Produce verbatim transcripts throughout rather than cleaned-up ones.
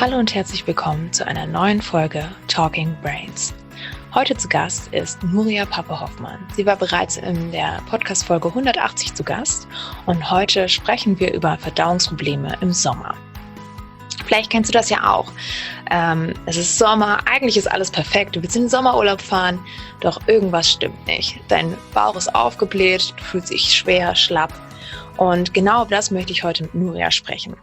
Hallo und herzlich willkommen zu einer neuen Folge Talking Brains. Heute zu Gast ist Nuria Pape-Hoffmann. Sie war bereits in der Podcast-Folge hundertachtzig zu Gast und heute sprechen wir über Verdauungsprobleme im Sommer. Vielleicht kennst du das ja auch. Ähm, es ist Sommer, eigentlich ist alles perfekt. Du willst in den Sommerurlaub fahren, doch irgendwas stimmt nicht. Dein Bauch ist aufgebläht, du fühlst dich schwer, schlapp. Und genau über das möchte ich heute mit Nuria sprechen.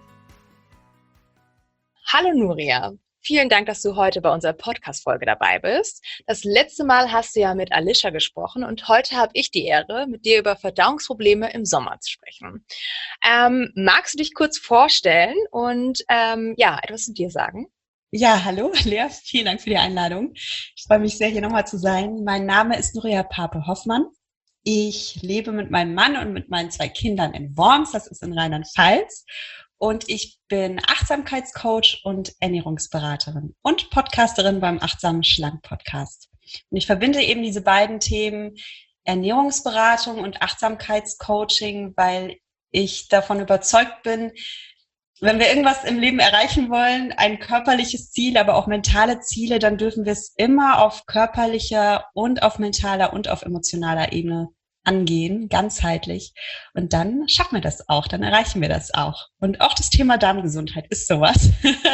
Hallo Nuria, vielen Dank, dass du heute bei unserer Podcast-Folge dabei bist. Das letzte Mal hast du ja mit Alicia gesprochen und heute habe ich die Ehre, mit dir über Verdauungsprobleme im Sommer zu sprechen. Ähm, magst du dich kurz vorstellen und ähm, ja, etwas zu dir sagen? Ja, hallo Lea, vielen Dank für die Einladung. Ich freue mich sehr, hier nochmal zu sein. Mein Name ist Nuria Pape-Hoffmann. Ich lebe mit meinem Mann und mit meinen zwei Kindern in Worms, das ist in Rheinland-Pfalz. Und ich bin Achtsamkeitscoach und Ernährungsberaterin und Podcasterin beim Achtsamen Schlank Podcast. Und ich verbinde eben diese beiden Themen Ernährungsberatung und Achtsamkeitscoaching, weil ich davon überzeugt bin, wenn wir irgendwas im Leben erreichen wollen, ein körperliches Ziel, aber auch mentale Ziele, dann dürfen wir es immer auf körperlicher und auf mentaler und auf emotionaler Ebene angehen, ganzheitlich. Und dann schaffen wir das auch, dann erreichen wir das auch. Und auch das Thema Darmgesundheit ist sowas,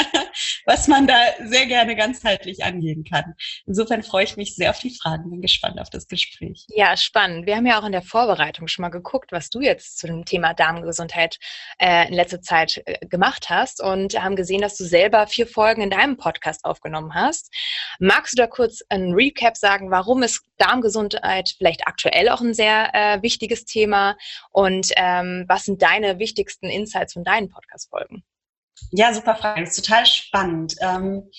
was man da sehr gerne ganzheitlich angehen kann. Insofern freue ich mich sehr auf die Fragen, bin gespannt auf das Gespräch. Ja, spannend. Wir haben ja auch in der Vorbereitung schon mal geguckt, was du jetzt zu dem Thema Darmgesundheit äh, in letzter Zeit äh, gemacht hast und haben gesehen, dass du selber vier Folgen in deinem Podcast aufgenommen hast. Magst du da kurz ein Recap sagen, warum ist Darmgesundheit vielleicht aktuell auch ein sehr äh, wichtiges Thema und ähm, was sind deine wichtigsten Insights von deinen Podcast-Folgen? Ja, super Frage. Das ist total spannend. Ähm,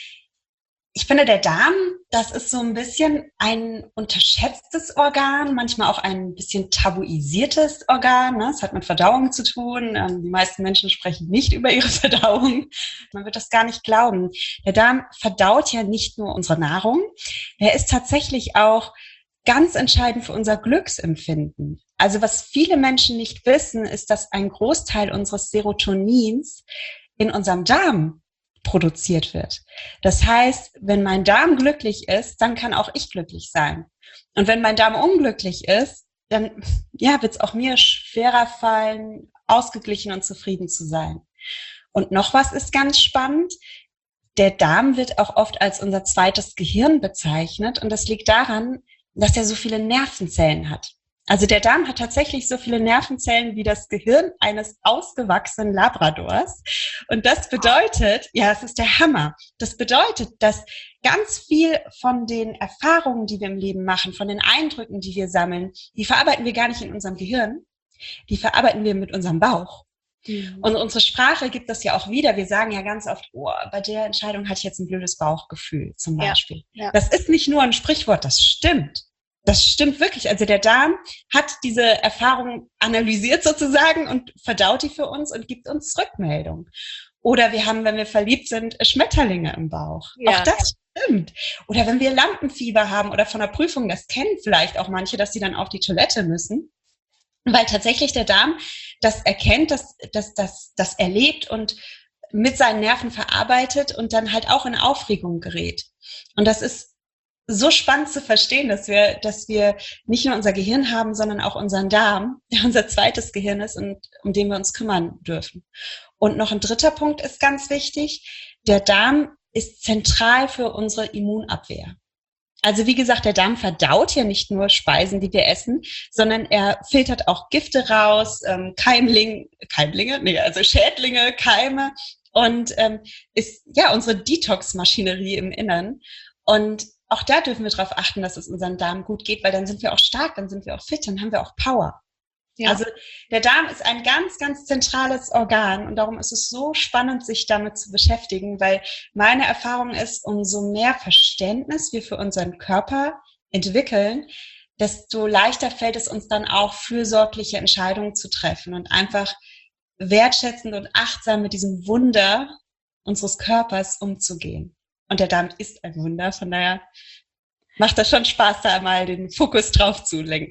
ich finde, der Darm, das ist so ein bisschen ein unterschätztes Organ, manchmal auch ein bisschen tabuisiertes Organ. Ne? Es hat mit Verdauung zu tun. Ähm, die meisten Menschen sprechen nicht über ihre Verdauung. Man wird das gar nicht glauben. Der Darm verdaut ja nicht nur unsere Nahrung. Er ist tatsächlich auch ganz entscheidend für unser Glücksempfinden. Also was viele Menschen nicht wissen, ist, dass ein Großteil unseres Serotonins in unserem Darm produziert wird. Das heißt, wenn mein Darm glücklich ist, dann kann auch ich glücklich sein. Und wenn mein Darm unglücklich ist, dann ja, wird es auch mir schwerer fallen, ausgeglichen und zufrieden zu sein. Und noch was ist ganz spannend. Der Darm wird auch oft als unser zweites Gehirn bezeichnet. Und das liegt daran, dass er so viele Nervenzellen hat. Also der Darm hat tatsächlich so viele Nervenzellen wie das Gehirn eines ausgewachsenen Labradors. Und das bedeutet, ja, es ist der Hammer. Das bedeutet, dass ganz viel von den Erfahrungen, die wir im Leben machen, von den Eindrücken, die wir sammeln, die verarbeiten wir gar nicht in unserem Gehirn, die verarbeiten wir mit unserem Bauch. Mhm. Und unsere Sprache gibt das ja auch wieder. Wir sagen ja ganz oft, oh, bei der Entscheidung hatte ich jetzt ein blödes Bauchgefühl zum Beispiel. Ja, ja. Das ist nicht nur ein Sprichwort, das stimmt. Das stimmt wirklich. Also der Darm hat diese Erfahrung analysiert sozusagen und verdaut die für uns und gibt uns Rückmeldung. Oder wir haben, wenn wir verliebt sind, Schmetterlinge im Bauch. Ja, auch das ja. stimmt. Oder wenn wir Lampenfieber haben oder von der Prüfung, das kennen vielleicht auch manche, dass sie dann auf die Toilette müssen. Weil tatsächlich der Darm das erkennt, das, das, das, das erlebt und mit seinen Nerven verarbeitet und dann halt auch in Aufregung gerät. Und das ist so spannend zu verstehen, dass wir, dass wir nicht nur unser Gehirn haben, sondern auch unseren Darm, der unser zweites Gehirn ist und um den wir uns kümmern dürfen. Und noch ein dritter Punkt ist ganz wichtig. Der Darm ist zentral für unsere Immunabwehr. Also wie gesagt, der Darm verdaut ja nicht nur Speisen, die wir essen, sondern er filtert auch Gifte raus, ähm, Keimling, Keimlinge, nee, also Schädlinge, Keime und ähm, ist ja unsere Detox-Maschinerie im Innern. Und auch da dürfen wir darauf achten, dass es unserem Darm gut geht, weil dann sind wir auch stark, dann sind wir auch fit, dann haben wir auch Power. Ja. Also der Darm ist ein ganz, ganz zentrales Organ und darum ist es so spannend, sich damit zu beschäftigen, weil meine Erfahrung ist, umso mehr Verständnis wir für unseren Körper entwickeln, desto leichter fällt es uns dann auch, fürsorgliche Entscheidungen zu treffen und einfach wertschätzend und achtsam mit diesem Wunder unseres Körpers umzugehen. Und der Darm ist ein Wunder, von daher macht das schon Spaß, da mal den Fokus drauf zu lenken.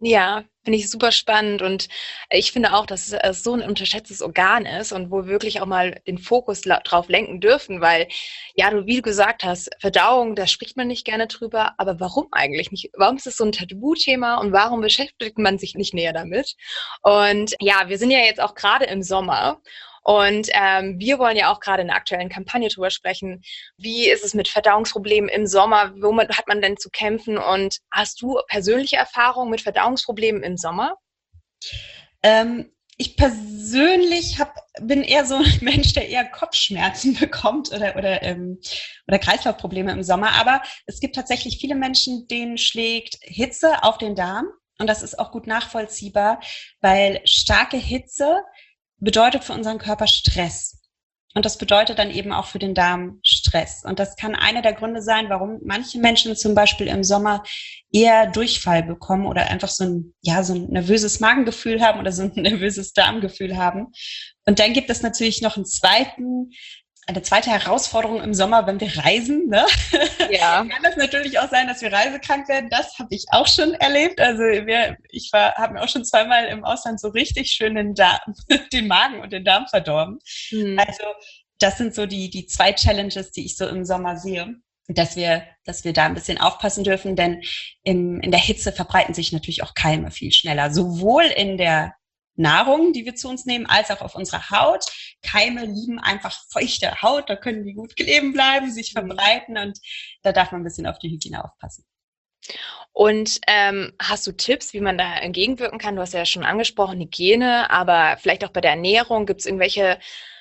Ja, finde ich super spannend und ich finde auch, dass es so ein unterschätztes Organ ist und wo wir wirklich auch mal den Fokus la drauf lenken dürfen, weil, ja, du wie du gesagt hast, Verdauung, da spricht man nicht gerne drüber, aber warum eigentlich nicht? Warum ist es so ein Tabuthema und warum beschäftigt man sich nicht näher damit? Und ja, wir sind ja jetzt auch gerade im Sommer und, ähm, wir wollen ja auch gerade in der aktuellen Kampagne drüber sprechen. Wie ist es mit Verdauungsproblemen im Sommer? Womit hat man denn zu kämpfen? Und hast du persönliche Erfahrungen mit Verdauungsproblemen im Sommer? Ähm, ich persönlich hab, bin eher so ein Mensch, der eher Kopfschmerzen bekommt oder, oder, ähm, oder Kreislaufprobleme im Sommer. Aber es gibt tatsächlich viele Menschen, denen schlägt Hitze auf den Darm. Und das ist auch gut nachvollziehbar, weil starke Hitze bedeutet für unseren Körper Stress. Und das bedeutet dann eben auch für den Darm Stress. Und das kann einer der Gründe sein, warum manche Menschen zum Beispiel im Sommer eher Durchfall bekommen oder einfach so ein, ja, so ein nervöses Magengefühl haben oder so ein nervöses Darmgefühl haben. Und dann gibt es natürlich noch einen zweiten, eine zweite Herausforderung im Sommer, wenn wir reisen, ne? Ja. Kann das natürlich auch sein, dass wir reisekrank werden. Das habe ich auch schon erlebt. Also wir, ich war, habe mir auch schon zweimal im Ausland so richtig schön den, Darm, den Magen und den Darm verdorben. Mhm. Also das sind so die, die zwei Challenges, die ich so im Sommer sehe, dass wir, dass wir da ein bisschen aufpassen dürfen, denn im, in der Hitze verbreiten sich natürlich auch Keime viel schneller, sowohl in der Nahrung, die wir zu uns nehmen, als auch auf unserer Haut. Keime lieben einfach feuchte Haut, da können die gut kleben bleiben, sich verbreiten und da darf man ein bisschen auf die Hygiene aufpassen. Und ähm, hast du Tipps, wie man da entgegenwirken kann? Du hast ja schon angesprochen, Hygiene, aber vielleicht auch bei der Ernährung. Gibt es irgendwelche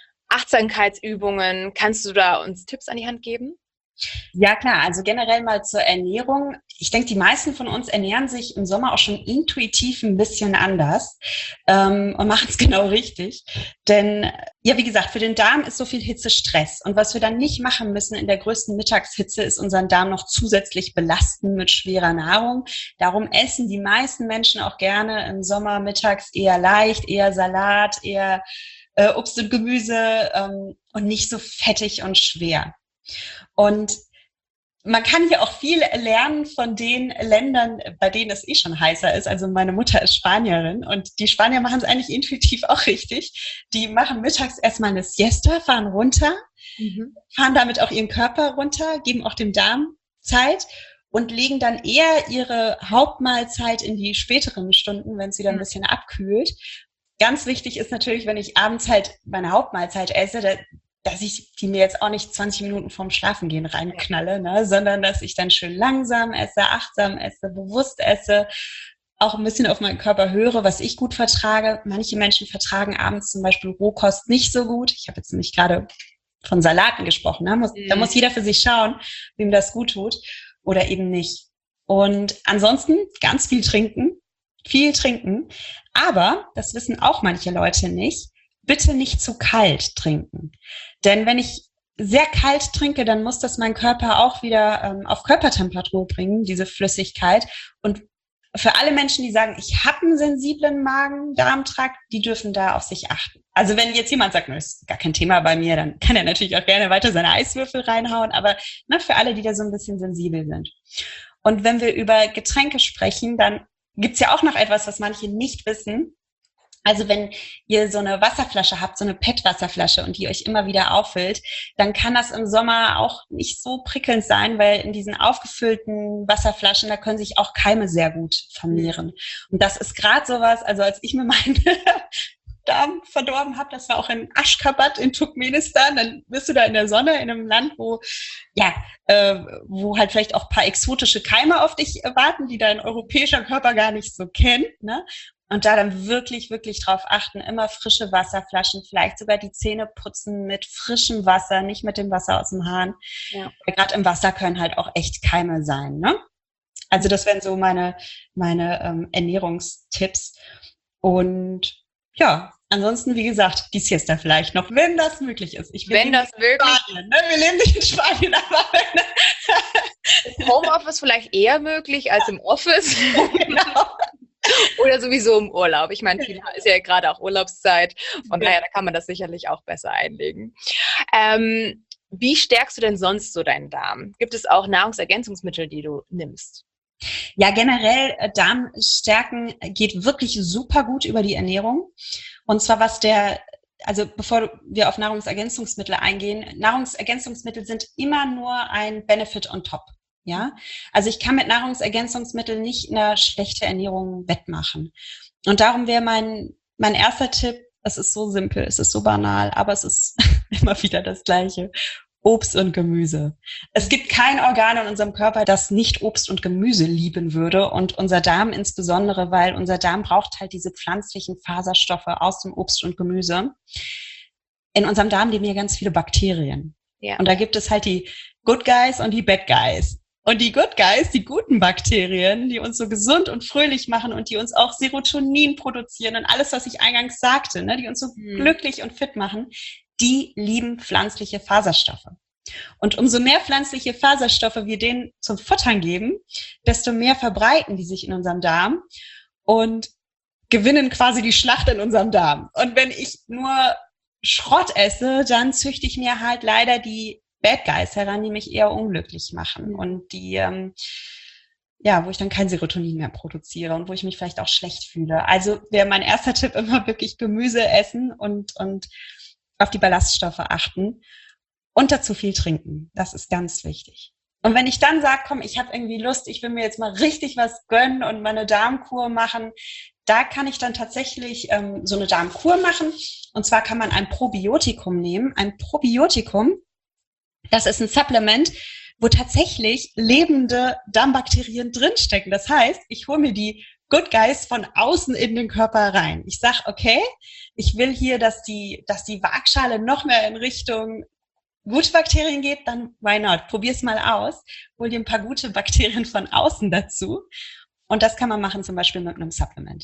Achtsamkeitsübungen? Kannst du da uns Tipps an die Hand geben? Ja, klar. Also generell mal zur Ernährung. Ich denke, die meisten von uns ernähren sich im Sommer auch schon intuitiv ein bisschen anders ähm, und machen es genau richtig. Denn, ja, wie gesagt, für den Darm ist so viel Hitze Stress. Und was wir dann nicht machen müssen in der größten Mittagshitze, ist unseren Darm noch zusätzlich belasten mit schwerer Nahrung. Darum essen die meisten Menschen auch gerne im Sommer mittags eher leicht, eher Salat, eher äh, Obst und Gemüse ähm, und nicht so fettig und schwer. Und man kann hier auch viel lernen von den Ländern, bei denen es eh schon heißer ist. Also meine Mutter ist Spanierin und die Spanier machen es eigentlich intuitiv auch richtig. Die machen mittags erstmal eine Siesta, fahren runter, mhm. fahren damit auch ihren Körper runter, geben auch dem Darm Zeit und legen dann eher ihre Hauptmahlzeit in die späteren Stunden, wenn es wieder ein bisschen abkühlt. Ganz wichtig ist natürlich, wenn ich abends halt meine Hauptmahlzeit esse, da, dass ich die mir jetzt auch nicht zwanzig Minuten vorm Schlafengehen reinknalle, ne, sondern dass ich dann schön langsam esse, achtsam esse, bewusst esse, auch ein bisschen auf meinen Körper höre, was ich gut vertrage. Manche Menschen vertragen abends zum Beispiel Rohkost nicht so gut. Ich habe jetzt nämlich gerade von Salaten gesprochen. Ne? Muss, mhm. Da muss jeder für sich schauen, wem das gut tut oder eben nicht. Und ansonsten ganz viel trinken, viel trinken. Aber, das wissen auch manche Leute nicht, bitte nicht zu kalt trinken. Denn wenn ich sehr kalt trinke, dann muss das mein Körper auch wieder ähm, auf Körpertemperatur bringen, diese Flüssigkeit. Und für alle Menschen, die sagen, ich habe einen sensiblen Magen-Darm-Trakt, die dürfen da auf sich achten. Also wenn jetzt jemand sagt, das ist gar kein Thema bei mir, dann kann er natürlich auch gerne weiter seine Eiswürfel reinhauen. Aber na, für alle, die da so ein bisschen sensibel sind. Und wenn wir über Getränke sprechen, dann gibt's ja auch noch etwas, was manche nicht wissen. Also wenn ihr so eine Wasserflasche habt, so eine P E T-Wasserflasche und die euch immer wieder auffüllt, dann kann das im Sommer auch nicht so prickelnd sein, weil in diesen aufgefüllten Wasserflaschen, da können sich auch Keime sehr gut vermehren. Und das ist gerade sowas, also als ich mir meinen Darm verdorben habe, das war auch in Aşgabat in Turkmenistan, dann bist du da in der Sonne, in einem Land, wo ja, äh, wo halt vielleicht auch ein paar exotische Keime auf dich warten, die dein europäischer Körper gar nicht so kennt, ne? Und da dann wirklich, wirklich drauf achten, immer frische Wasserflaschen, vielleicht sogar die Zähne putzen mit frischem Wasser, nicht mit dem Wasser aus dem Hahn. Ja. Gerade im Wasser können halt auch echt Keime sein, ne? Also das wären so meine, meine ähm, Ernährungstipps. Und ja, ansonsten, wie gesagt, die Siesta vielleicht noch, wenn das möglich ist. Ich wenn das wirklich... Spanien, ne? Wir leben nicht in Spanien, aber wenn... Ist Homeoffice vielleicht eher möglich als im Office? Genau. Oder sowieso im Urlaub. Ich meine, viel ist ja gerade auch Urlaubszeit. Von ja. daher, da kann man das sicherlich auch besser einlegen. Ähm, wie stärkst du denn sonst so deinen Darm? Gibt es auch Nahrungsergänzungsmittel, die du nimmst? Ja, generell äh, Darmstärken geht wirklich super gut über die Ernährung. Und zwar was der, also bevor wir auf Nahrungsergänzungsmittel eingehen, Nahrungsergänzungsmittel sind immer nur ein Benefit on top. Ja, also ich kann mit Nahrungsergänzungsmitteln nicht eine schlechte Ernährung wettmachen. Und darum wäre mein, mein erster Tipp, es ist so simpel, es ist so banal, aber es ist immer wieder das Gleiche. Obst und Gemüse. Es gibt kein Organ in unserem Körper, das nicht Obst und Gemüse lieben würde, und unser Darm insbesondere, weil unser Darm braucht halt diese pflanzlichen Faserstoffe aus dem Obst und Gemüse. In unserem Darm leben ja ganz viele Bakterien. Ja. Und da gibt es halt die Good Guys und die Bad Guys. Und die Good Guys, die guten Bakterien, die uns so gesund und fröhlich machen und die uns auch Serotonin produzieren und alles, was ich eingangs sagte, ne, die uns so hm. glücklich und fit machen, die lieben pflanzliche Faserstoffe. Und umso mehr pflanzliche Faserstoffe wir denen zum Futtern geben, desto mehr verbreiten die sich in unserem Darm und gewinnen quasi die Schlacht in unserem Darm. Und wenn ich nur Schrott esse, dann züchte ich mir halt leider die Bad Guys heran, die mich eher unglücklich machen und die, ähm, ja, wo ich dann kein Serotonin mehr produziere und wo ich mich vielleicht auch schlecht fühle. Also wäre mein erster Tipp immer wirklich Gemüse essen und, und auf die Ballaststoffe achten und dazu viel trinken. Das ist ganz wichtig. Und wenn ich dann sage, komm, ich habe irgendwie Lust, ich will mir jetzt mal richtig was gönnen und meine Darmkur machen, da kann ich dann tatsächlich ähm, so eine Darmkur machen. Und zwar kann man ein Probiotikum nehmen. Ein Probiotikum, das ist ein Supplement, wo tatsächlich lebende Darmbakterien drinstecken. Das heißt, ich hole mir die Good Guys von außen in den Körper rein. Ich sag, okay, ich will hier, dass die, dass die Waagschale noch mehr in Richtung gute Bakterien geht, dann why not? Probier's mal aus. Hol dir ein paar gute Bakterien von außen dazu. Und das kann man machen zum Beispiel mit einem Supplement.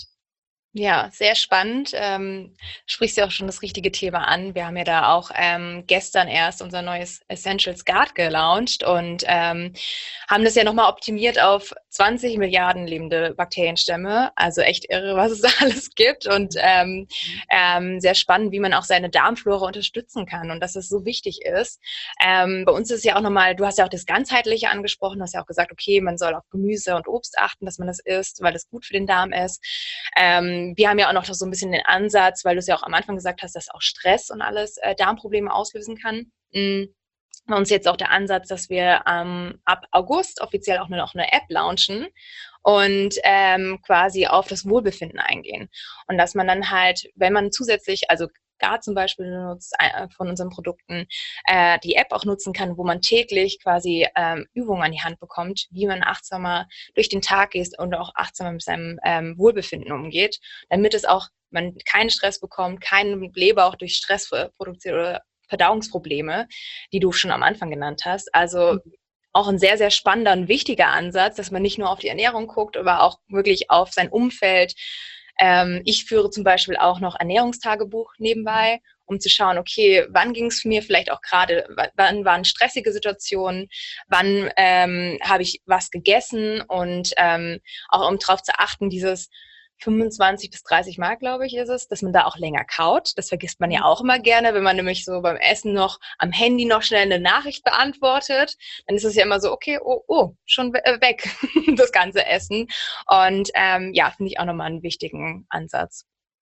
Ja, sehr spannend. Ähm, sprichst ja auch schon das richtige Thema an. Wir haben ja da auch ähm, gestern erst unser neues Essentials Guard gelauncht und ähm, haben das ja nochmal optimiert auf zwanzig Milliarden lebende Bakterienstämme. Also echt irre, was es da alles gibt und ähm, ähm, sehr spannend, wie man auch seine Darmflora unterstützen kann und dass es so wichtig ist. Ähm, bei uns ist es ja auch nochmal, du hast ja auch das Ganzheitliche angesprochen, du hast ja auch gesagt, okay, man soll auf Gemüse und Obst achten, dass man das isst, weil es gut für den Darm ist. Ähm, Wir haben ja auch noch so ein bisschen den Ansatz, weil du es ja auch am Anfang gesagt hast, dass auch Stress und alles äh, Darmprobleme auslösen kann. Mhm. Bei uns jetzt auch der Ansatz, dass wir ähm, ab August offiziell auch nur noch eine App launchen und ähm, quasi auf das Wohlbefinden eingehen. Und dass man dann halt, wenn man zusätzlich, also Guard zum Beispiel nutzt, äh, von unseren Produkten, äh, die App auch nutzen kann, wo man täglich quasi ähm, Übungen an die Hand bekommt, wie man achtsamer durch den Tag geht und auch achtsamer mit seinem ähm, Wohlbefinden umgeht, damit es auch, man keinen Stress bekommt, keinen Blähbauch durch Stress produziert oder Verdauungsprobleme, die du schon am Anfang genannt hast. Also auch ein sehr, sehr spannender und wichtiger Ansatz, dass man nicht nur auf die Ernährung guckt, aber auch wirklich auf sein Umfeld. Ähm, ich führe zum Beispiel auch noch Ernährungstagebuch nebenbei, um zu schauen, okay, wann ging es mir vielleicht auch gerade, wann waren stressige Situationen, wann ähm, habe ich was gegessen und ähm, auch um darauf zu achten, dieses fünfundzwanzig bis dreißig Mal, glaube ich, ist es, dass man da auch länger kaut. Das vergisst man ja auch immer gerne, wenn man nämlich so beim Essen noch am Handy noch schnell eine Nachricht beantwortet. Dann ist es ja immer so, okay, oh, oh, schon weg, das ganze Essen. Und ähm, ja, finde ich auch nochmal einen wichtigen Ansatz.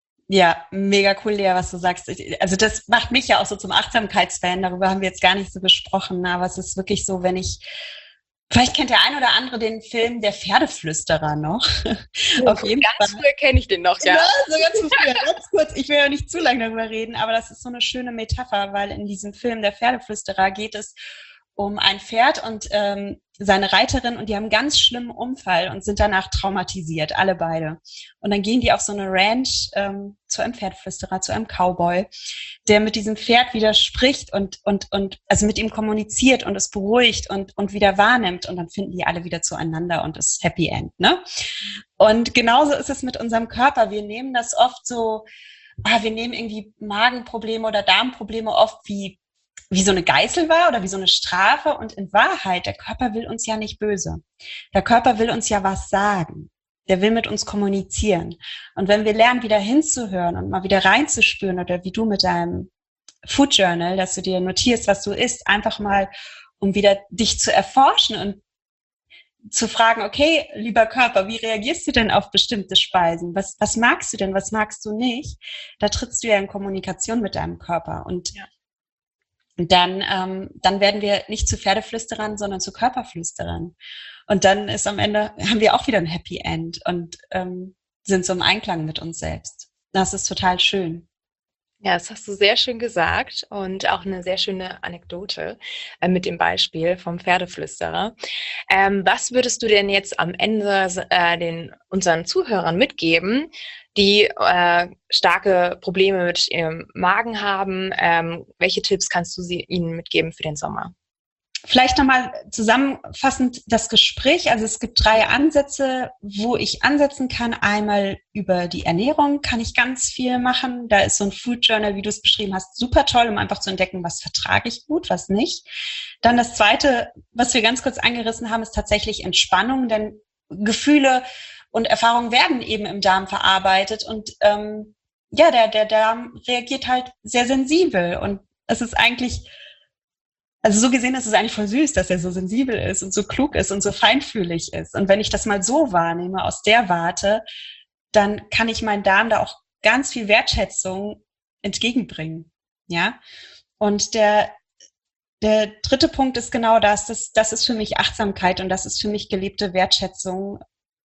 Ja, mega cool, Lea, was du sagst. Also das macht mich ja auch so zum Achtsamkeitsfan. Darüber haben wir jetzt gar nicht so gesprochen, aber es ist wirklich so, wenn ich vielleicht kennt der ein oder andere den Film Der Pferdeflüsterer noch. Oh, Auf jeden ganz Fall. Früher kenne ich den noch, ja. Ja, so ganz früher, ganz kurz. Ich will ja nicht zu lange darüber reden, aber das ist so eine schöne Metapher, weil in diesem Film Der Pferdeflüsterer geht es um ein Pferd und ähm, seine Reiterin und die haben einen ganz schlimmen Unfall und sind danach traumatisiert, alle beide. Und dann gehen die auf so eine Ranch ähm, zu einem Pferdeflüsterer, zu einem Cowboy, der mit diesem Pferd wieder spricht und und und also mit ihm kommuniziert und es beruhigt und und wieder wahrnimmt und dann finden die alle wieder zueinander und es ist Happy End, ne? Und genauso ist es mit unserem Körper. Wir nehmen das oft so, ah, wir nehmen irgendwie Magenprobleme oder Darmprobleme oft wie wie so eine Geißel war oder wie so eine Strafe. Und in Wahrheit, der Körper will uns ja nicht böse. Der Körper will uns ja was sagen. Der will mit uns kommunizieren. Und wenn wir lernen, wieder hinzuhören und mal wieder reinzuspüren oder wie du mit deinem Food Journal, dass du dir notierst, was du isst, einfach mal, um wieder dich zu erforschen und zu fragen, okay, lieber Körper, wie reagierst du denn auf bestimmte Speisen? Was, was magst du denn, was magst du nicht? Da trittst du ja in Kommunikation mit deinem Körper. Und ja. dann, ähm, dann werden wir nicht zu Pferdeflüsterern, sondern zu Körperflüsterern. Und dann ist am Ende, haben wir auch wieder ein Happy End und ähm, sind so im Einklang mit uns selbst. Das ist total schön. Ja, das hast du sehr schön gesagt und auch eine sehr schöne Anekdote äh, mit dem Beispiel vom Pferdeflüsterer. Ähm, was würdest du denn jetzt am Ende äh, den unseren Zuhörern mitgeben, die äh, starke Probleme mit ihrem Magen haben? Ähm, welche Tipps kannst du sie, ihnen mitgeben für den Sommer? Vielleicht nochmal zusammenfassend das Gespräch. Also es gibt drei Ansätze, wo ich ansetzen kann. Einmal über die Ernährung kann ich ganz viel machen. Da ist so ein Food Journal, wie du es beschrieben hast, super toll, um einfach zu entdecken, was vertrage ich gut, was nicht. Dann das Zweite, was wir ganz kurz angerissen haben, ist tatsächlich Entspannung, denn Gefühle und Erfahrungen werden eben im Darm verarbeitet und ähm, ja, der, der Darm reagiert halt sehr sensibel und es ist eigentlich Also so gesehen ist es eigentlich voll süß, dass er so sensibel ist und so klug ist und so feinfühlig ist. Und wenn ich das mal so wahrnehme, aus der Warte, dann kann ich meinen Darm da auch ganz viel Wertschätzung entgegenbringen. Ja. Und der, der dritte Punkt ist genau das, das, das ist für mich Achtsamkeit und das ist für mich gelebte Wertschätzung.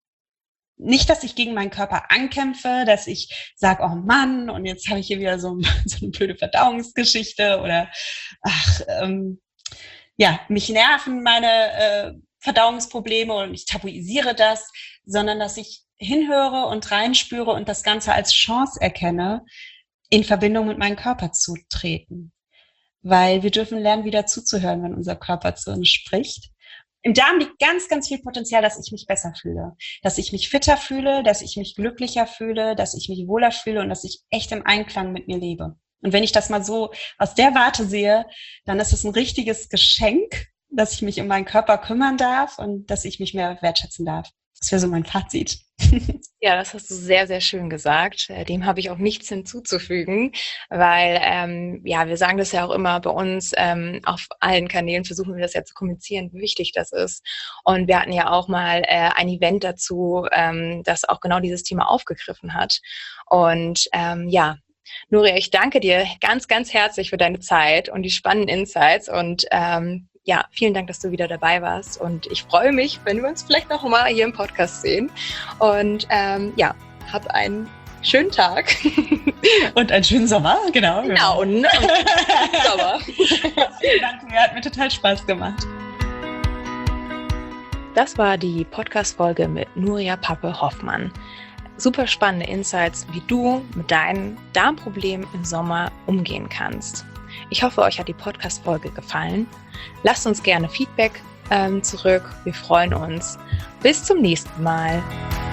Nicht, dass ich gegen meinen Körper ankämpfe, dass ich sage, oh Mann, und jetzt habe ich hier wieder so, so eine blöde Verdauungsgeschichte oder ach, ähm, ja, mich nerven meine äh, Verdauungsprobleme und ich tabuisiere das, sondern dass ich hinhöre und reinspüre und das Ganze als Chance erkenne, in Verbindung mit meinem Körper zu treten. Weil wir dürfen lernen, wieder zuzuhören, wenn unser Körper zu uns spricht. Im Darm liegt ganz, ganz viel Potenzial, dass ich mich besser fühle, dass ich mich fitter fühle, dass ich mich glücklicher fühle, dass ich mich wohler fühle und dass ich echt im Einklang mit mir lebe. Und wenn ich das mal so aus der Warte sehe, dann ist es ein richtiges Geschenk, dass ich mich um meinen Körper kümmern darf und dass ich mich mehr wertschätzen darf. Das wäre so mein Fazit. Ja, das hast du sehr, sehr schön gesagt. Dem habe ich auch nichts hinzuzufügen, weil, ähm, ja, wir sagen das ja auch immer bei uns, ähm, auf allen Kanälen versuchen wir das ja zu kommunizieren, wie wichtig das ist. Und wir hatten ja auch mal äh, ein Event dazu, ähm, das auch genau dieses Thema aufgegriffen hat. Und ähm, ja, Nuria, ich danke dir ganz, ganz herzlich für deine Zeit und die spannenden Insights und ähm, ja, vielen Dank, dass du wieder dabei warst und ich freue mich, wenn wir uns vielleicht noch mal hier im Podcast sehen und ähm, ja, hab einen schönen Tag. Und einen schönen Sommer, genau. Genau, und einen schönen Sommer. Vielen Dank, mir hat mir total Spaß gemacht. Das war die Podcast-Folge mit Nuria Pape-Hoffmann. Super spannende Insights, wie du mit deinen Darmproblemen im Sommer umgehen kannst. Ich hoffe, euch hat die Podcast-Folge gefallen. Lasst uns gerne Feedback ähm, zurück. Wir freuen uns. Bis zum nächsten Mal.